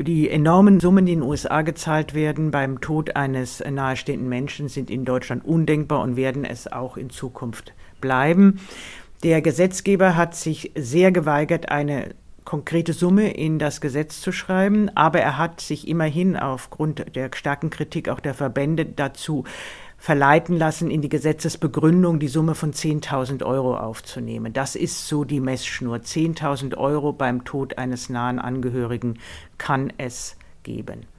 Die enormen Summen, die in den USA gezahlt werden beim Tod eines nahestehenden Menschen, sind in Deutschland undenkbar und werden es auch in Zukunft bleiben. Der Gesetzgeber hat sich sehr geweigert, eine konkrete Summe in das Gesetz zu schreiben, aber er hat sich immerhin aufgrund der starken Kritik auch der Verbände dazu verleiten lassen, in die Gesetzesbegründung die Summe von 10.000 Euro aufzunehmen. Das ist so die Messschnur. 10.000 Euro beim Tod eines nahen Angehörigen kann es geben.